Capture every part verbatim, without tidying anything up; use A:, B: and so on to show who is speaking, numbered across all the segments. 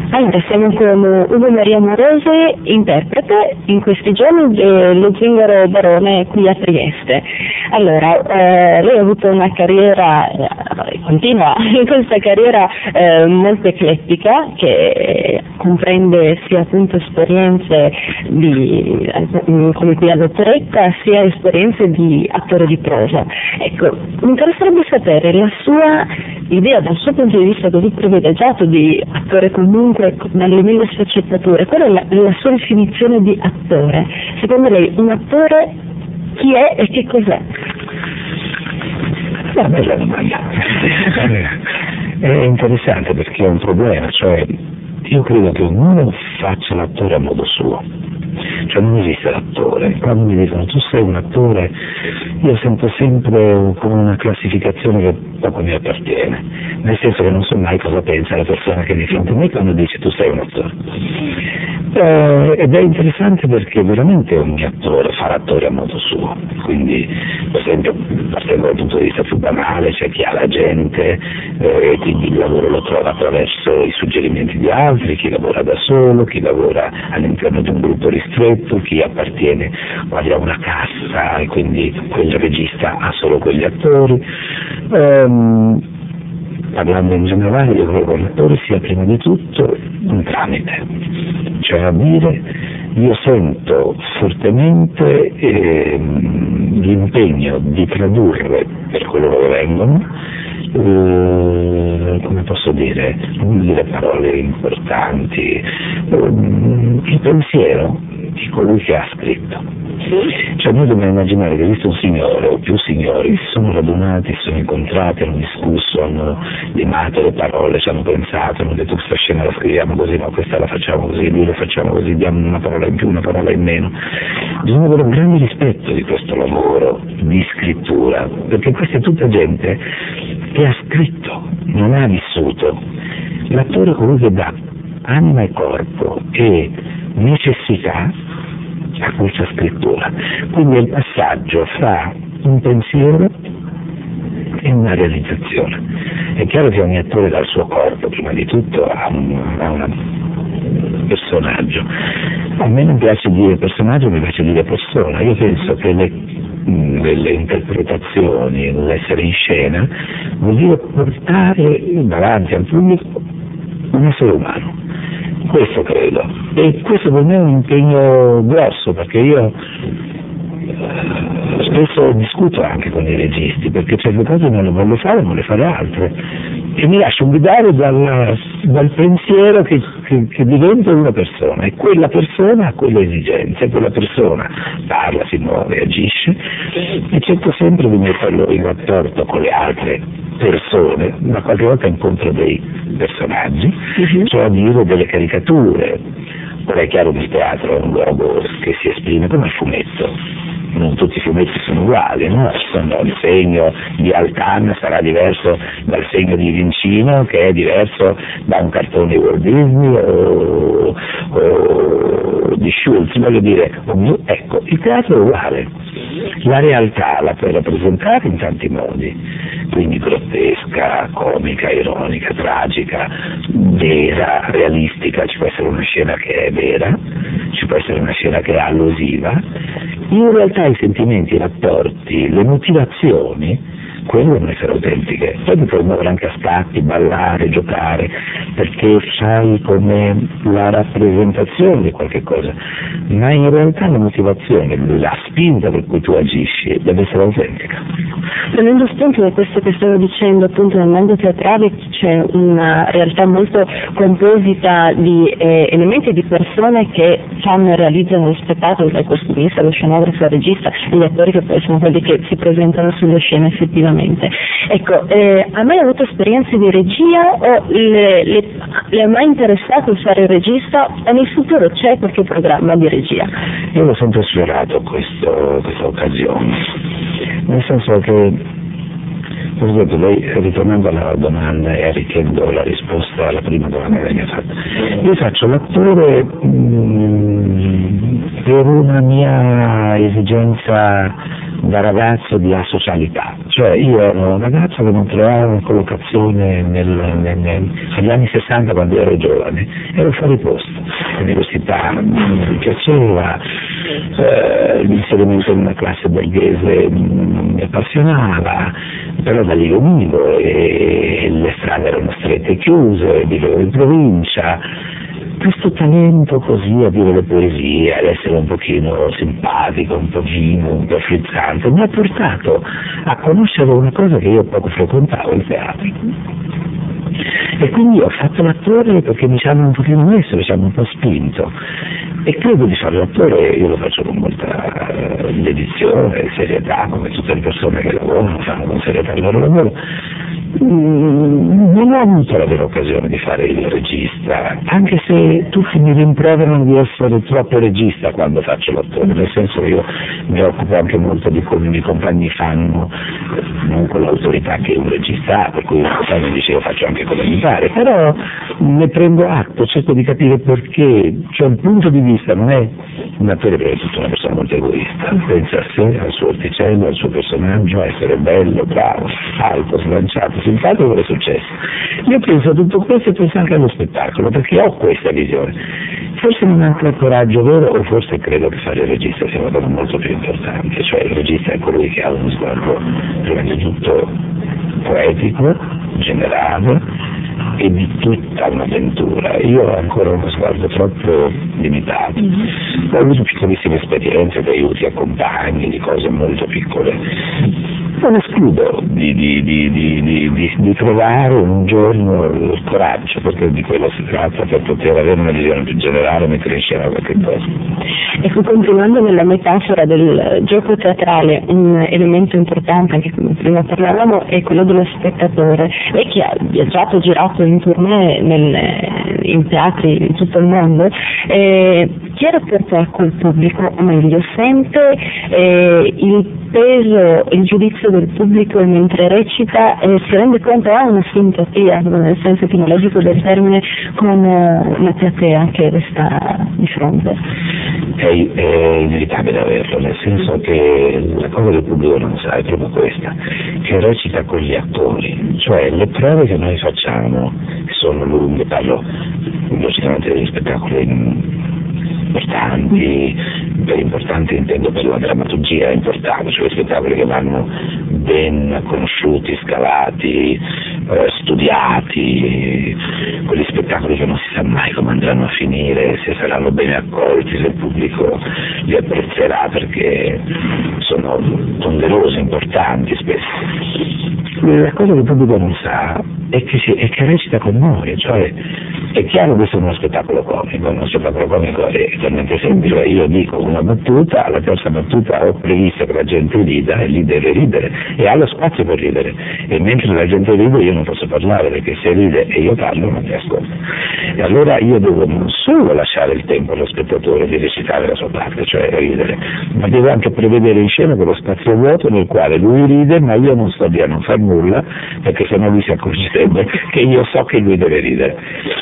A: Allora, siamo con Ugo Maria Morosi, interprete in questi giorni dello Zingaro Barone qui a Trieste. Allora, eh, lei ha avuto una carriera, eh, continua in questa carriera eh, molto eclettica, che comprende sia appunto esperienze di, eh, come qui a dottoretta, sia esperienze di attore di prosa. Ecco, mi interesserebbe sapere la sua idea, dal suo punto di vista così privilegiato di attore comunque nelle mille sfaccettature, qual è la, la sua definizione di attore? Secondo lei un attore chi è e che cos'è?
B: Una bella domanda. È interessante perché è un problema, cioè io credo che ognuno faccia l'attore a modo suo. Cioè non esiste l'attore. Quando mi dicono tu sei un attore, io sento sempre come una classificazione che poco mi appartiene, nel senso che non so mai cosa pensa la persona che è di fronte a me quando dice tu sei un attore. Eh, ed è interessante perché veramente ogni attore fa l'attore a modo suo, quindi per esempio partendo dal punto di vista più banale c'è chi ha la gente eh, e quindi il lavoro lo trova attraverso i suggerimenti di altri, chi lavora da solo, chi lavora all'interno di un gruppo ristretto, chi appartiene quasi a una cassa e quindi quel regista ha solo quegli attori. Ehm, parlando in generale io credo che l'attore sia prima di tutto un tramite, cioè a dire io sento fortemente ehm, l'impegno di tradurre per quello che vengono eh, come posso dire, non dire parole importanti, eh, il pensiero di colui che ha scritto. Cioè noi dobbiamo immaginare che esiste un signore o più signori che si sono radunati, si sono incontrati, hanno discusso, hanno limato le parole, ci hanno pensato, hanno detto questa scena la scriviamo così, ma questa la facciamo così, lui la facciamo così, diamo una parola in più, una parola in meno. Bisogna avere un grande rispetto di questo lavoro di scrittura, perché questa è tutta gente che ha scritto, non ha vissuto. L'attore è colui che dà anima e corpo e necessità a questa scrittura, quindi è il passaggio fra un pensiero e una realizzazione. È chiaro che ogni attore dal suo corpo prima di tutto ha un, ha un personaggio. A me non piace dire personaggio, mi piace dire persona. Io penso che le, le interpretazioni, l'essere in scena vuol dire portare davanti al pubblico un essere umano. Questo credo, e questo per me è un impegno grosso, perché io spesso discuto anche con i registi, perché certe cose non le voglio fare, voglio fare altre, e mi lascio guidare dal, dal pensiero che, che, che divento una persona, e quella persona ha quelle esigenze, quella persona parla, si muove, agisce, e cerco sempre di metterlo in rapporto con le altre persone, ma qualche volta incontro dei personaggi, uh-huh. cioè a dire delle caricature. Ora è chiaro che il teatro è un luogo che si esprime come il fumetto, non tutti i fumetti sono uguali, no? Sono il segno di Altan sarà diverso dal segno di Vincino, che è diverso da un cartone di Walt Disney o, o di Schultz, voglio dire, ecco, il teatro è uguale, la realtà la puoi rappresentare in tanti modi, quindi grottesca, comica, ironica, tragica, vera, realistica, ci può essere una scena che è vera, ci può essere una scena che è allusiva. In realtà i sentimenti, i rapporti, le motivazioni, quelle devono essere autentiche. Poi ti puoi muovere anche a scatti, ballare, giocare, perché sai come la rappresentazione di qualche cosa, ma in realtà la motivazione, la spinta per cui tu agisci deve essere autentica.
A: Prendendo spunto da questo che stavo dicendo, appunto nel mondo teatrale c'è una realtà molto composita di eh, elementi di persone che fanno e realizzano lo spettacolo, dal costumista, lo scenografo, il regista, gli attori che poi sono quelli che si presentano sulle scene effettivamente. Ecco, eh, ha mai avuto esperienze di regia o le, le, le è mai interessato fare il regista o nel futuro c'è qualche programma di regia?
B: Io l'ho sempre sfiorato questo, questa occasione, nel senso che, per esempio, lei, ritornando alla domanda e arricchendo la risposta alla prima domanda che mi ha fatto, io faccio l'attore mh, per una mia esigenza da ragazzo di asocialità, cioè io ero un ragazzo che non trovava una collocazione nel, nel, nel, negli anni sessanta quando ero giovane, ero fuori posto, l'università mi piaceva, eh, l'inserimento in una classe borghese mi appassionava, però da lì venivo e le strade erano strette e chiuse, vivevo in provincia. Questo talento così a dire le poesie, ad essere un pochino simpatico, un pochino, un po' frizzante, mi ha portato a conoscere una cosa che io poco frequentavo, il teatro. E quindi ho fatto l'attore perché mi ci hanno un pochino messo, mi ci hanno un po' spinto. E credo di fare l'attore, io lo faccio con molta dedizione, serietà, come tutte le persone che lavorano, fanno con serietà il loro lavoro. Non ho avuto la vera occasione di fare il regista, anche se tutti mi rimproverano di essere troppo regista quando faccio l'attore, nel senso che io mi occupo anche molto di come i miei compagni fanno, non con l'autorità che un regista ha, per cui un compagno dice io faccio anche come mi pare, però ne prendo atto, cerco di capire perché, cioè il punto di vista non è un attore, perché è tutta una persona molto egoista, pensa a sé, al suo orticello, al suo personaggio, a essere bello, bravo, alto, slanciato, simpatico, cosa è successo? Io penso a tutto questo e penso anche allo spettacolo, perché ho questa visione. Forse non ho ancora il coraggio vero, o forse credo che fare il regista sia una cosa molto più importante, cioè il regista è colui che ha uno sguardo prima di tutto poetico, generale e di tutta un'avventura. Io ho ancora uno sguardo troppo limitato. Ho avuto piccolissime esperienze di aiuti a compagni, di cose molto piccole. Non escludo di, di, di, di, di, di, di trovare un giorno il coraggio, perché di quello si tratta, per poter avere una visione più generale, mettere in scena qualche cosa.
A: Ecco, continuando nella metafora del gioco teatrale, un elemento importante, anche come prima parlavamo, è quello dello spettatore. Lei che ha viaggiato, girato in tournée nel, in teatri in tutto il mondo, eh, che rapporto ha col pubblico, o meglio, sente eh, il peso, il giudizio del pubblico mentre recita e si rende conto, ha una simpatia, nel senso etimologico del termine, con la platea che resta di fronte?
B: È, è inevitabile averlo, nel senso che la cosa che il pubblico non sa è proprio questa, che recita con gli attori, cioè le prove che noi facciamo sono lunghe, parlo logicamente degli spettacoli importanti, per importanti intendo per la drammaturgia importante, cioè spettacoli che vanno ben conosciuti, scalati, eh, studiati, quegli spettacoli che non si sa mai come andranno a finire, se saranno bene accolti, se il pubblico li apprezzerà, perché sono ponderosi, importanti spesso. La cosa che il pubblico non sa è che, si, è che recita con noi, cioè è chiaro che questo è uno spettacolo comico, uno spettacolo comico è talmente semplice, io dico una battuta, alla terza battuta ho previsto che la gente rida e lì deve ridere e ha lo spazio per ridere, e mentre la gente ride io non posso parlare, perché se ride e io parlo non mi ascolta, e allora io devo non solo lasciare il tempo allo spettatore di recitare la sua parte, cioè ridere, ma devo anche prevedere in scena quello spazio vuoto nel quale lui ride ma io non sto lì a non far nulla, perché sennò lui si accorgerebbe che io so che lui deve ridere.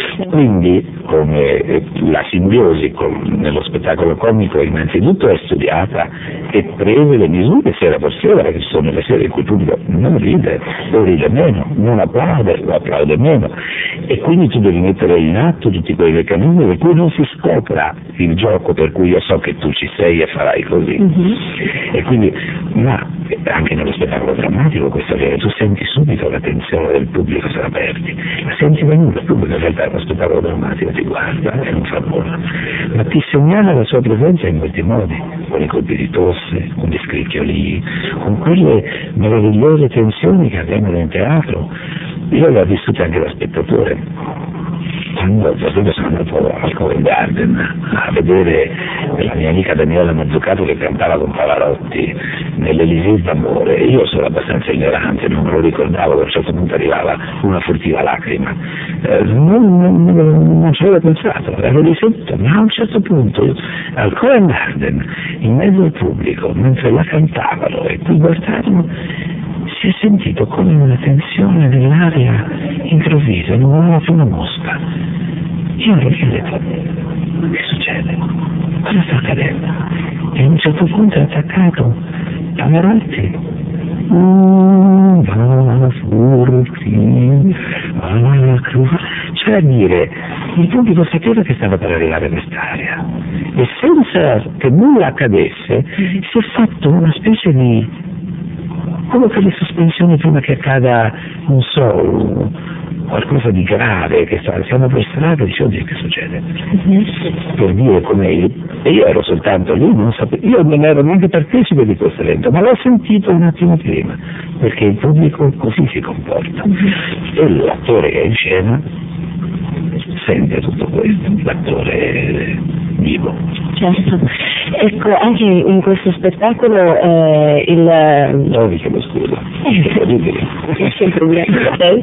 B: Quindi come la simbiosi con, nello spettacolo comico innanzitutto è studiata e preve le misure sera per sera, che sono le sere in cui il pubblico non ride, o ride meno, non applaude, o applaude meno, e quindi tu devi mettere in atto tutti quei meccanismi per cui non si scopra il gioco, per cui io so che tu ci sei e farai così. Mm-hmm. E quindi, ma anche nello spettacolo drammatico questo avviene, tu senti subito la tensione del pubblico se la perdi, la senti venuta, il pubblico in realtà è uno spettacolo drammatico, ti guarda e non fa nulla, ma ti segnala la sua presenza in molti modi, con i colpi di tosse, con gli scricchioli, con quelle meravigliose tensioni che avvengono in teatro. Io le ho vissute anche da spettatore. Quando per esempio sono andato al Covent Garden a vedere la mia amica Daniela Mazzucato che cantava con Pavarotti nell'Elisée d'amore, io sono abbastanza ignorante, non me lo ricordavo, che a un certo punto arrivava una furtiva lacrima, eh, non, non, non ci avevo pensato, ero lì seduto, ma a un certo punto al Covent Garden, in mezzo al pubblico, mentre la cantavano e qui guardavano, si è sentito come una tensione nell'aria improvvisa, non aveva più una mosca. Io ero lì e ho detto, che succede? Cosa sta accadendo? E a un certo punto è attaccato Pavarotti, mm, va furti, alla cruz, cioè a dire, il pubblico sapeva che stava per arrivare quest'aria e senza che nulla accadesse si è fatto una specie di, come per le sospensioni prima che accada, non so, qualcosa di grave, che sta, siamo per strada e dice oddio che succede, mm-hmm. per dire come io, e io ero soltanto lì, non sapevo, io non ero neanche partecipe di questo evento, ma l'ho sentito un attimo prima, perché il pubblico così si comporta, mm-hmm. e l'attore che è in scena sente tutto questo, l'attore vivo.
A: Certo. Ecco, anche in questo spettacolo eh, il...
B: No, vi chiedo scusa, è terribile.
A: Non c'è problema, ok?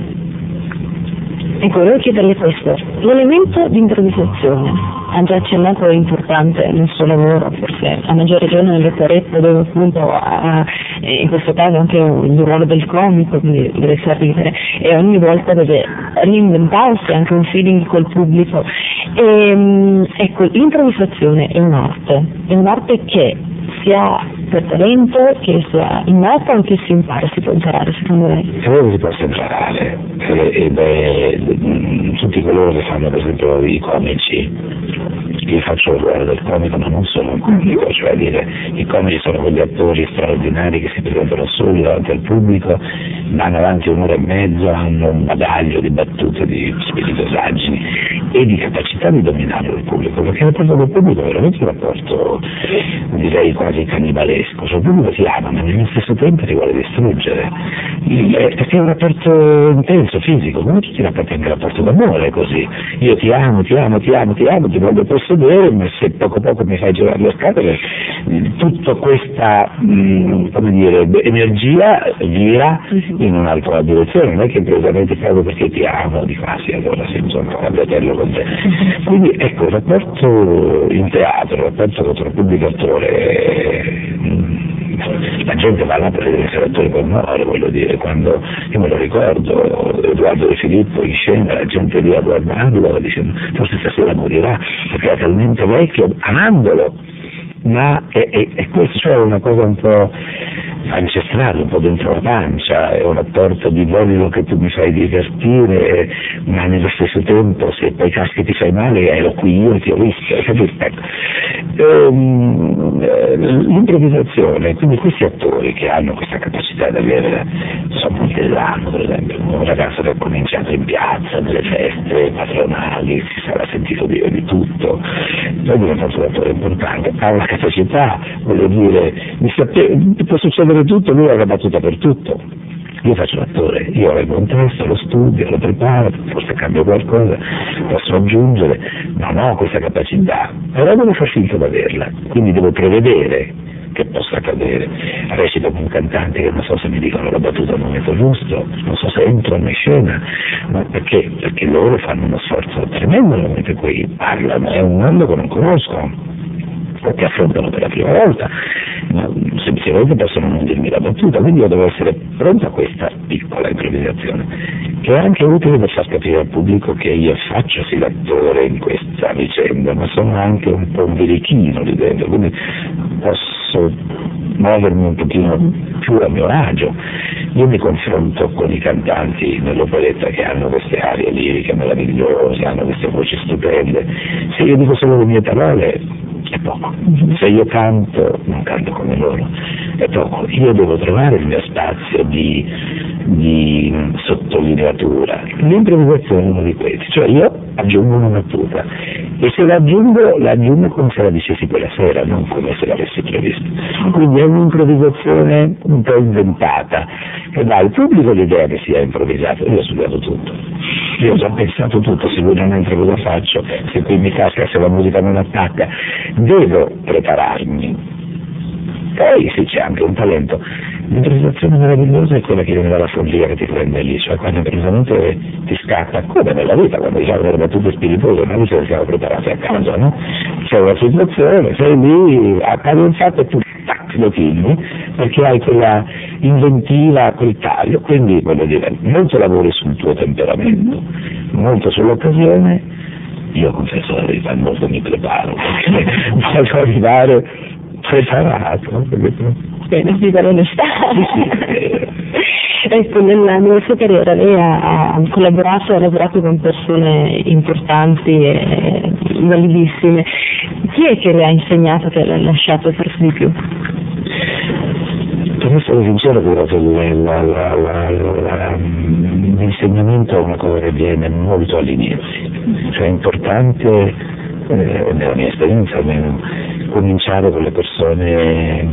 A: Ecco, volevo chiederle questo, l'elemento di improvvisazione, ha già accennato, è importante nel suo lavoro, forse a maggior ragione nell'operetta dove appunto ha, in questo caso anche il ruolo del comico, quindi deve sorridere e ogni volta deve reinventarsi anche un feeling col pubblico. E, ecco, l'improvvisazione è un'arte, è un'arte che si ha per talento, che sia innata o che si impara, si può imparare secondo lei?
B: Credo che si possa imparare, e beh, tutti coloro che fanno per esempio i comici, io faccio il ruolo del comico ma non sono un comico, cioè a dire i comici sono quegli attori straordinari che si presentano soli davanti al pubblico, vanno avanti un'ora e mezzo, hanno un bagaglio di battute, di spiritosaggini e di capacità di dominare il pubblico, perché il rapporto col pubblico è veramente un rapporto, direi quasi cannibalesco, cioè il pubblico ti ama ma nello stesso tempo ti vuole distruggere, perché è un rapporto intenso, fisico, come tutti i rapporti, anche il rapporto d'amore è così, io ti amo, ti amo, ti amo, ti amo, ti voglio possedere, ma se poco poco mi fai girare le scatole, tutta questa mh, come dire, energia vira in un'altra direzione, non è che improvvisamente cado perché ti amo, di quasi, allora sì, insomma, cambiatello con te. Quindi ecco, il rapporto in teatro, il rapporto contro il pubblico attore, la gente va là per vedere se l'attore con onore, voglio dire, quando io me lo ricordo, Edoardo De Filippo in scena, la gente lì a guardarlo dicendo forse stasera morirà perché è talmente vecchio, amandolo, ma è, è, è questo, cioè una cosa un po' ancestrale, un po' dentro la pancia, è una torta di volido che tu mi fai divertire, ma nello stesso tempo se poi caschi ti fai male ero qui io e ti ho visto, capito? Ecco. Ehm, l'improvvisazione, quindi questi attori che hanno questa capacità di avere, insomma, Montellano per esempio, un ragazzo che ha cominciato in piazza, nelle feste patronali, si sarà sentito dire di tutto, poi è diventato un attore importante, ha una capacità, voglio dire, mi sape- può succedere tutto, lui ha la battuta per tutto. Io faccio l'attore, io leggo un testo, lo studio, lo preparo, forse cambio qualcosa, posso aggiungere, non ho questa capacità, però devo far finta di averla, quindi devo prevedere che possa accadere. Recito con un cantante che non so se mi dicono la battuta al momento giusto, non so se entrano in scena, ma perché? Perché loro fanno uno sforzo tremendo nel momento in cui parlano, è un mondo che non conosco, o che affrontano per la prima volta, ma semplicemente possono non dirmi la battuta, quindi io devo essere pronto a questa piccola improvvisazione, che è anche utile per far capire al pubblico che io faccio sì l'attore in questa vicenda, ma sono anche un po' un birichino lì dentro, quindi posso muovermi un pochino più a mio agio. Io mi confronto con i cantanti nell'operetta che hanno queste arie liriche meravigliose, hanno queste voci stupende, se io dico solo le mie parole è poco, se io canto non canto come loro, è poco, io devo trovare il mio spazio di, di sottolineatura. L'improvvisazione è uno di questi, cioè io aggiungo una battuta e se la aggiungo la aggiungo come se la dicessi quella sera, non come se l'avessi previsto, quindi è un'improvvisazione un po' inventata che dà al pubblico l'idea che sia improvvisato. Io ho studiato tutto, io ho già pensato tutto, se lui non entra cosa faccio, se qui mi casca, se la musica non attacca, devo prepararmi. Poi sì, c'è anche un talento. L'improvvisazione meravigliosa è quella che viene dalla follia, che ti prende lì, cioè quando improvvisamente ti scatta, come nella vita, quando diciamo delle battute spiritose, noi ce le siamo preparate a casa, no? C'è una situazione, sei lì, accade un fatto e tu tac, lo tieni, perché hai quella inventiva, quel taglio, quindi voglio dire, molto lavori sul tuo temperamento, molto sull'occasione. Io confesso la verità, molto mi preparo, perché voglio arrivare preparato.
A: Bene, viva l'onestà.
B: Sì, sì.
A: Ecco, nella, nella sua carriera lei ha, ha collaborato, ha lavorato con persone importanti e validissime. Chi è che le ha insegnato, che le ha lasciato forse di più?
B: Per essere sincero, credo che la, la, la, la, l'insegnamento è una cosa che viene molto all'inizio, cioè è importante, eh, nella mia esperienza, almeno, cominciare con le persone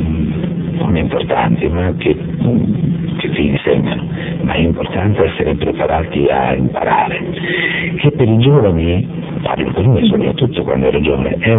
B: non importanti, ma che, che ti insegnano, ma è importante essere preparati a imparare, che per i giovani, parlo per me soprattutto quando ero giovane, è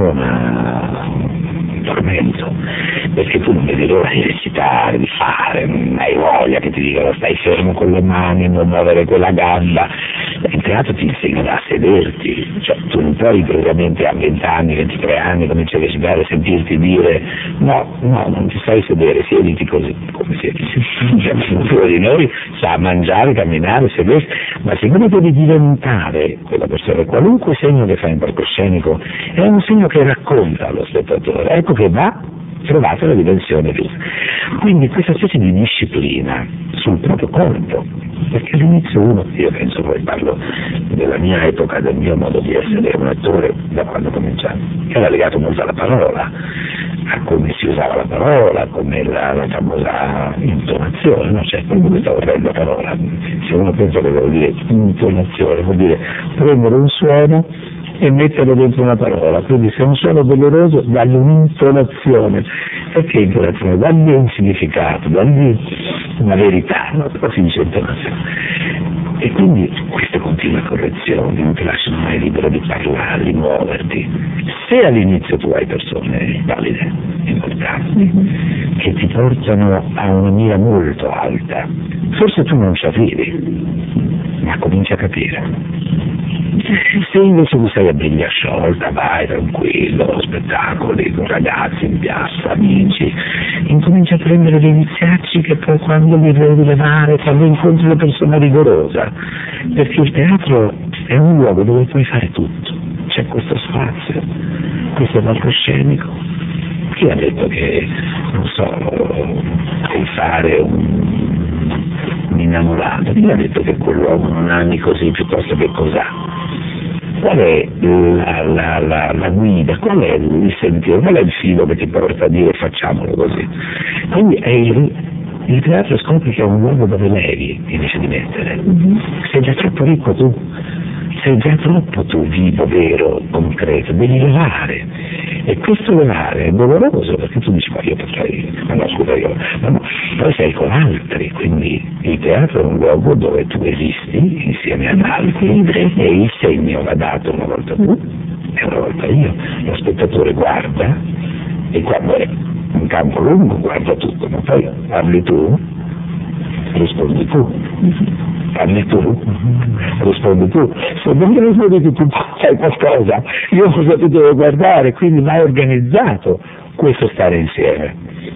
B: una tormento, perché tu non vedi l'ora di recitare, di fare, non hai voglia che ti dicano stai fermo con le mani, non muovere quella gamba. Il teatro ti insegna a sederti, cioè tu non puoi praticamente a venti anni, ventitré anni cominci a recitare e sentirti dire no, no, non ti sai sedere, siediti così, come siedi. Cioè, nessuno di noi sa mangiare, camminare, sedersi, ma siccome devi diventare quella persona, qualunque segno che fa in palcoscenico è un segno che racconta allo spettatore, ecco che va trovate la dimensione giusta. Quindi questa specie di disciplina sul proprio corpo, perché all'inizio uno, io penso, poi parlo della mia epoca, del mio modo di essere un attore da quando cominciavo, era legato molto alla parola, a come si usava la parola, come la, la famosa intonazione, no? Cioè proprio questa orrenda parola, se uno pensa che vuol dire intonazione, vuol dire prendere un suono e metterlo dentro una parola, quindi se è un suono doloroso dagli un'intonazione. Perché intonazione? Dagli un significato, dagli una verità, no? Però si dice intonazione. E quindi queste continue correzioni non ti lasciano mai libero di parlare, di muoverti. Se all'inizio tu hai persone valide, importanti, che ti portano a una mira molto alta, forse tu non ci arrivi, ma cominci a capire. Se invece tu sei a briglia sciolta, vai tranquillo, spettacoli con ragazzi in piazza, amici, incominci a prendere dei viziacci che poi quando li devi levare, quando incontri una persona rigorosa, perché il teatro è un luogo dove puoi fare tutto, c'è questo spazio, questo palcoscenico. Chi ha detto che, non so, puoi fare un, un innamorato? Chi ha detto che quell'uomo non ami così piuttosto che cos'ha? Qual è la, la, la, la guida, qual è il sentiero, qual è il filo che ti porta a dire facciamolo così? Quindi è il, il teatro scopri che è un luogo dove levi invece di mettere. Mm-hmm. Sei già troppo ricco tu, sei già troppo tu vivo, vero, concreto, devi levare. E questo levare è doloroso perché tu dici ma io potrei, ma no scusa io, ma no, poi sei con altri, quindi il teatro è un luogo dove tu esisti insieme ad altri e il segno va dato una volta tu e una volta io, lo spettatore guarda e quando è un campo lungo guarda tutto, ma poi parli tu, rispondi tu. Parli tu, rispondi tu, se non mi rispondi tu, tu sai qualcosa, io cosa ti devo guardare, quindi mai organizzato questo stare insieme.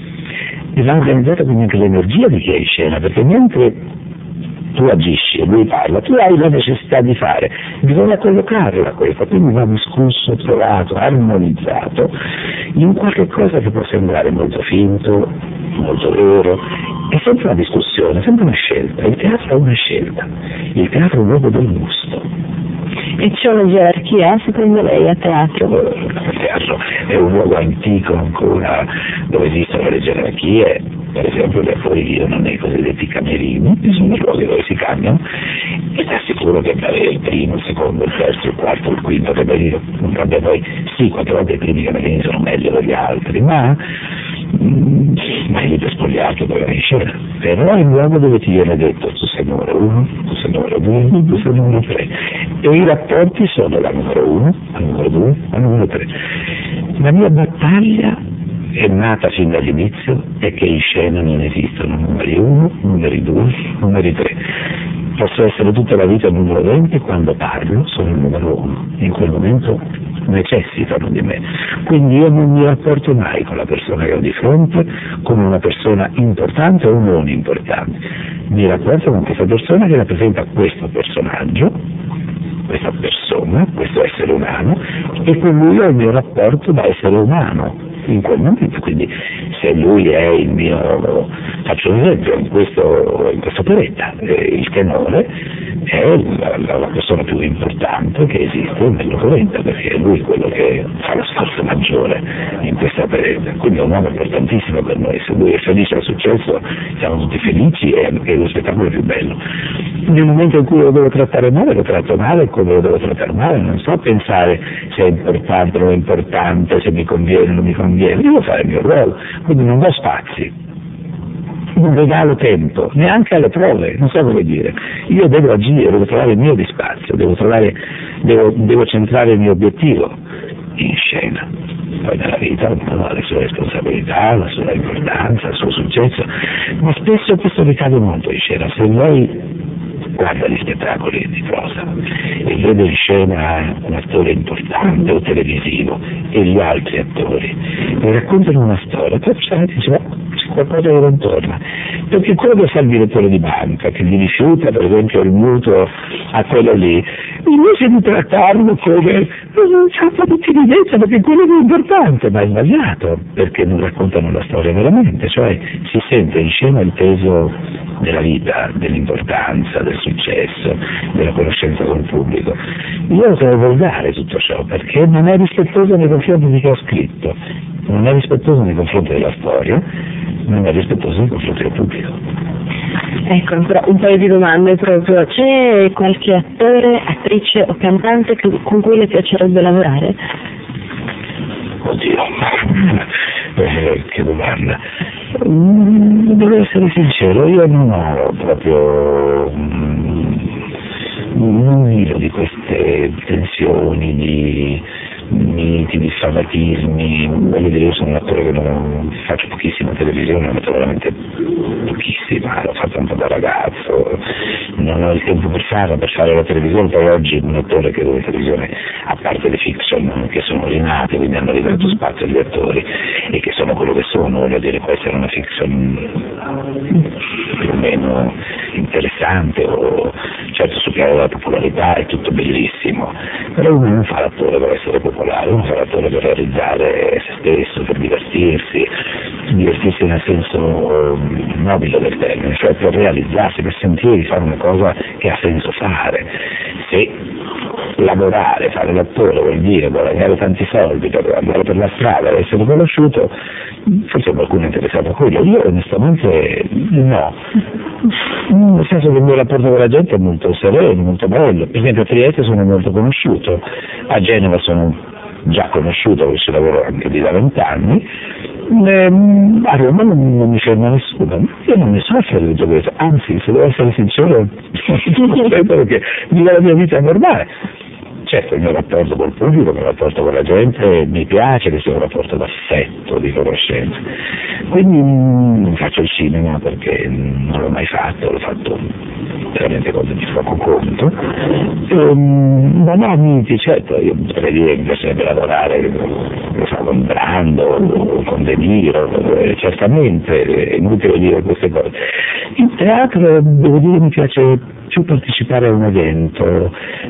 B: E va organizzata quindi anche l'energia di chi è in scena, perché mentre tu agisci e lui parla, tu hai la necessità di fare, bisogna collocarla questa, quindi va discusso, trovato, armonizzato in qualche cosa che può sembrare molto finto, molto vero, è sempre una discussione, sempre una scelta, il teatro è una scelta, il teatro è un luogo del gusto.
A: E c'è una gerarchia secondo lei a teatro?
B: Il teatro è un luogo antico ancora dove esistono le gerarchie, per esempio le fuoriviano nei cosiddetti camerini, che sono i luoghi dove si cambiano, e sta sicuro che il primo, il secondo, il terzo, il quarto, il quinto camerino, non cambia poi, sì, quattro volte i primi camerini sono meglio degli altri, ma mm, mai lì per spogliarti dove vai in scena, però è un luogo dove ti viene detto tu sei il numero uno, tu sei il numero due, tu sei il numero tre, e i rapporti sono la numero uno, la numero due, la numero tre. La mia battaglia è nata fin dall'inizio è che in scena non esistono numeri uno, numeri due, numeri tre. Posso essere tutta la vita il numero venti, quando parlo sono il numero uno, in quel momento necessitano di me. Quindi io non mi rapporto mai con la persona che ho di fronte come una persona importante o non importante, mi rapporto con questa persona che rappresenta questo personaggio, questa persona, questo essere umano, e con lui ho il mio rapporto da essere umano. in quel momento. Quindi se lui è il mio, faccio un esempio, in questo, in questa operetta, eh, il tenore è la, la, la persona più importante che esiste nell'operetta, perché è lui quello che fa lo sforzo maggiore in questa operetta, quindi è un uomo importantissimo per noi. Se lui è felice al successo siamo tutti felici e è lo spettacolo più bello. Nel momento in cui lo devo trattare male, lo tratto male, come lo devo trattare male, non so pensare se è importante o non è importante, se mi conviene o non mi conviene, io devo fare il mio ruolo, quindi non do spazi, non regalo tempo, neanche alle prove, non so come dire. Io devo agire, devo trovare il mio di spazio, devo, trovare, devo, devo centrare il mio obiettivo in scena. Poi nella vita ognuno ha le sue responsabilità, la sua importanza, il suo successo, ma spesso questo ricade molto in scena. Se lei guarda gli spettacoli di prosa e vede in scena un attore importante o televisivo e gli altri attori e raccontano una storia, poi dice ma c'è qualcosa che non torna, perché quello che fa il direttore di banca che gli rifiuta per esempio il mutuo a quello lì, invece di trattarlo come c'è un po' di timidezza perché quello è importante, ma è sbagliato perché non raccontano la storia veramente, cioè si sente in scena il peso della vita, dell'importanza, del successo, della conoscenza col pubblico. Io lo trovo volgare tutto ciò perché non è rispettoso nei confronti di chi ha scritto, non è rispettoso nei confronti della storia, non è rispettoso nei confronti del pubblico.
A: Ecco, ancora un paio di domande proprio. C'è qualche attore, attrice o cantante che, con cui le piacerebbe lavorare?
B: Oddio, eh, che domanda. Mm, devo essere sincero, io non ho proprio mm, non vivo di queste tensioni, di miti, di fanatismi. Voglio dire, io sono un attore che non faccio pochissima televisione, ma veramente pochissima, l'ho fatta un po' da ragazzo, non ho il tempo per farla, per fare la televisione. Poi oggi un attore che dove televisione, a parte le fiction che sono rinate, quindi hanno ridato spazio agli attori e che sono quello che sono, voglio dire, può essere una fiction più o meno interessante, o certo sul piano della popolarità è tutto bellissimo, però uno non fa l'attore per essere popolare, uno fa l'attore per realizzare se stesso, per divertirsi, divertirsi nel senso nobile del termine, cioè per realizzarsi, per sentire di fare una cosa che ha senso fare. Se lavorare, fare l'attore vuol dire guadagnare tanti soldi per andare per la strada e essere conosciuto, forse qualcuno è interessato a quello, io onestamente no, nel senso che il mio rapporto con la gente è molto sereno, molto bello. Per esempio a Trieste sono molto conosciuto, a Genova sono già conosciuto perché ci lavoro anche lì da vent'anni, a Roma non, non mi ferma nessuno, io non ne soffro di tutto questo, anzi se devo essere sincero sono contento perché vivo la mia vita normale. Certo il mio rapporto col pubblico, il mio rapporto con la gente mi piace che sia un rapporto d'affetto, di conoscenza, quindi non faccio il cinema perché non l'ho mai fatto, l'ho fatto veramente quando mi poco conto, non ho amici, certo io potrei dire che mi piacerebbe lavorare, lo so, con Brando, con De Niro, certamente è inutile dire queste cose. In teatro devo dire mi piace più partecipare a un evento,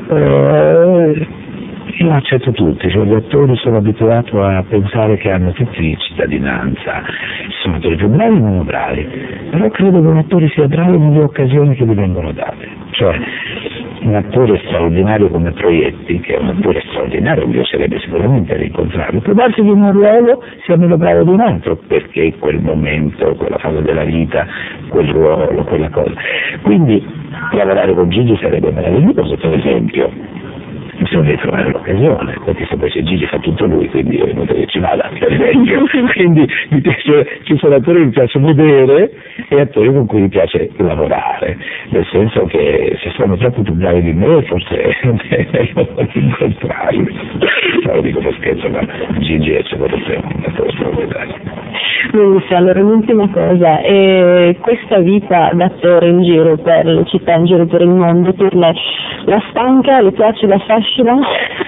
B: eh, io accetto tutti, cioè gli attori sono abituato a pensare che hanno tutti cittadinanza, ci sono attori più bravi e meno bravi, però credo che un attore sia bravo nelle occasioni che gli vengono date, cioè un attore straordinario come Proietti, che è un attore straordinario, mi piacerebbe sicuramente rincontrarlo, può darsi che in un ruolo sia meno bravo di un altro, perché quel momento, quella fase della vita, quel ruolo, quella cosa. Quindi lavorare con Gigi sarebbe meraviglioso, per esempio. Bisogna trovare l'occasione, perché se poi se Gigi fa tutto lui, quindi io non che ci vada, per esempio. Quindi mi piace, ci sono attori che mi piace vedere e attori con cui mi piace lavorare, nel senso che se sono troppo più bravi di me forse è meglio non incontrarli. Lo dico per scherzo, ma Gigi è secondo me un attore straordinario.
A: Benissimo, allora un'ultima cosa, e questa vita d'attore in giro per le città, in giro per il mondo, per lei la stanca, le piace, la fascina?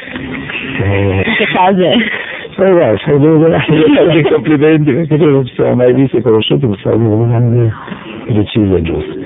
B: Eh,
A: che case?
B: Ma guarda, se devo dare i complimenti perché noi non ci siamo mai visti e conosciuti, mi sono domande precise e giuste.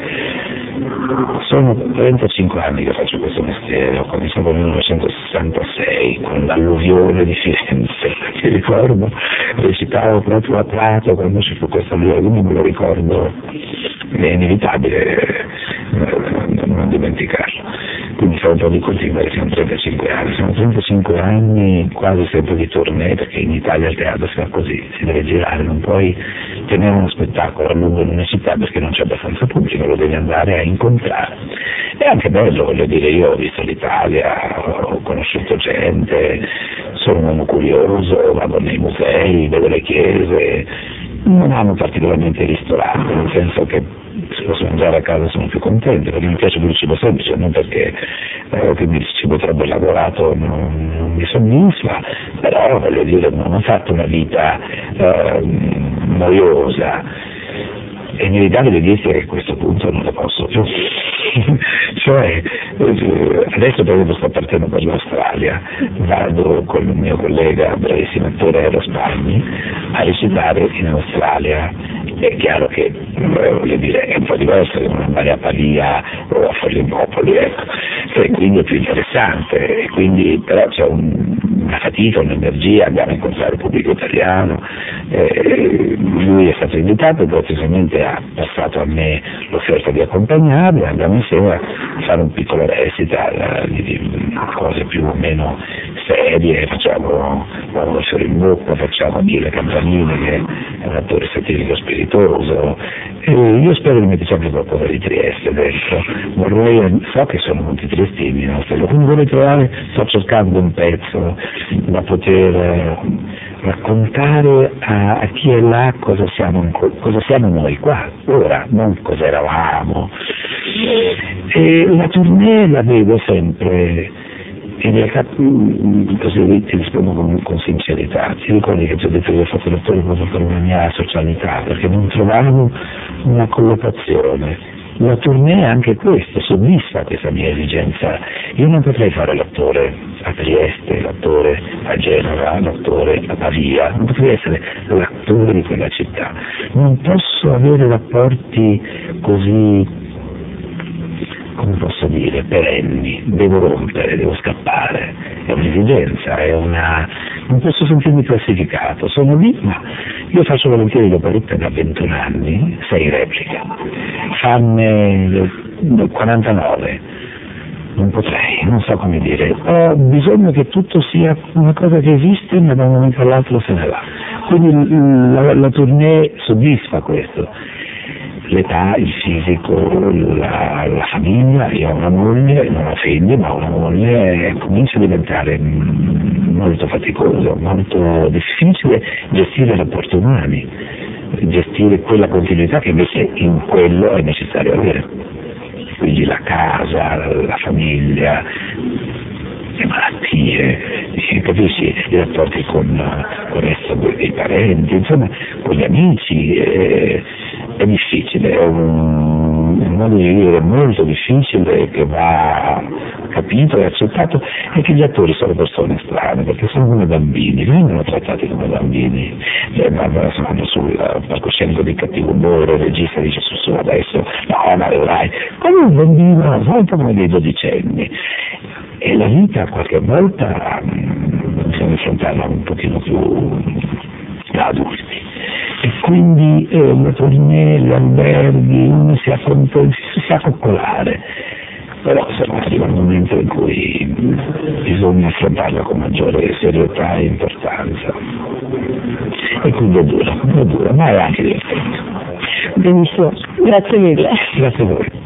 B: Sono trentacinque anni che faccio questo mestiere, ho cominciato nel millenovecentosessantasei con l'alluvione di Firenze. mi ricordo, recitavo proprio a Prato quando ci fu questa via, quindi me lo ricordo, è inevitabile non, non dimenticarlo. Quindi sono un po' di continuo perché sono trentacinque anni, sono trentacinque anni quasi sempre di tournée, perché in Italia il teatro si fa così, si deve girare, non puoi tenere uno spettacolo a lungo in una città perché non c'è abbastanza pubblico, lo devi andare a incontrare. È anche bello, voglio dire, io ho visto l'Italia, ho conosciuto gente, sono un uomo curioso, vado nei musei, vedo le chiese, non amo particolarmente i ristoranti, nel senso che se posso mangiare a casa sono più contento, perché mi piace più il cibo semplice, non perché eh, quindi il cibo troppo elaborato non, non mi soddisfa, però voglio dire non ho fatto una vita eh, noiosa. È inevitabile dirsi che a questo punto non lo posso più. Cioè, adesso per esempio sto partendo per l'Australia, vado con il mio collega, bravissimo attore Eros Spagni, a recitare in Australia. È chiaro che, voglio dire, è un po' diverso che non andare a Pavia o a Forlimpopoli, ecco, e quindi è più interessante, e quindi però c'è un, una fatica, un'energia, andiamo a incontrare il pubblico italiano, eh, lui è stato invitato, graziosamente ha passato a me l'offerta di accompagnarlo, andiamo insieme a fare un piccolo recital di, di cose più o meno serie, facciamo Uomo del fiore in bocca, facciamo Achille Campanile che è un attore satirico spiritoso, e io spero di metterci anche qualcosa di Trieste dentro, vorrei, so che sono molti triestini, no? Quindi vorrei trovare, sto cercando un pezzo da poter raccontare a, a chi è là cosa siamo, cosa siamo noi qua, ora, non cosa eravamo. E la tournée la vedo sempre, in realtà così ti rispondo con, con sincerità, ti ricordi che ti ho detto che ho fatto l'attore proprio per la mia socialità, perché non trovavo una collocazione. La tournée è anche questo, soddisfa questa mia esigenza. Io non potrei fare l'attore a Trieste, l'attore a Genova, l'attore a Pavia, non potrei essere l'attore di quella città. Non posso avere rapporti così, come posso dire, perenni, devo rompere, devo scappare, è un'esigenza, è una... non posso sentirmi classificato, sono lì, ma io faccio volentieri l'operetta da ventuno anni, sei repliche, fanne quarantanove, non potrei, non so come dire, ho bisogno che tutto sia una cosa che esiste ma da un momento all'altro se ne va, quindi la, la tournée soddisfa questo. L'età, il fisico, la, la famiglia, io ho una moglie, non ho figli, ma ho una moglie, e comincia a diventare molto faticoso, molto difficile gestire i rapporti umani, gestire quella continuità che invece in quello è necessario avere. Quindi la casa, la famiglia, le malattie, capisci, i rapporti con, con esso, i parenti, insomma, con gli amici. Eh, È difficile, è un, un modo di vivere molto difficile che va capito e accettato, e che gli attori sono persone strane perché sono come bambini, vengono trattati come bambini. Eh, quando sul palcoscenico di Cattivo umore il regista dice su su adesso no, ma dovrai, come un bambino, un po' come dei dodicenni. E la vita qualche volta mh, bisogna affrontarla un pochino più da adulti. E quindi eh, la tournée, gli alberghi, uno si si sa coccolare, però insomma arriva un momento in cui bisogna affrontarla con maggiore serietà e importanza. E quindi è dura, è dura, ma è anche divertente.
A: Benissimo, grazie mille.
B: Grazie a voi.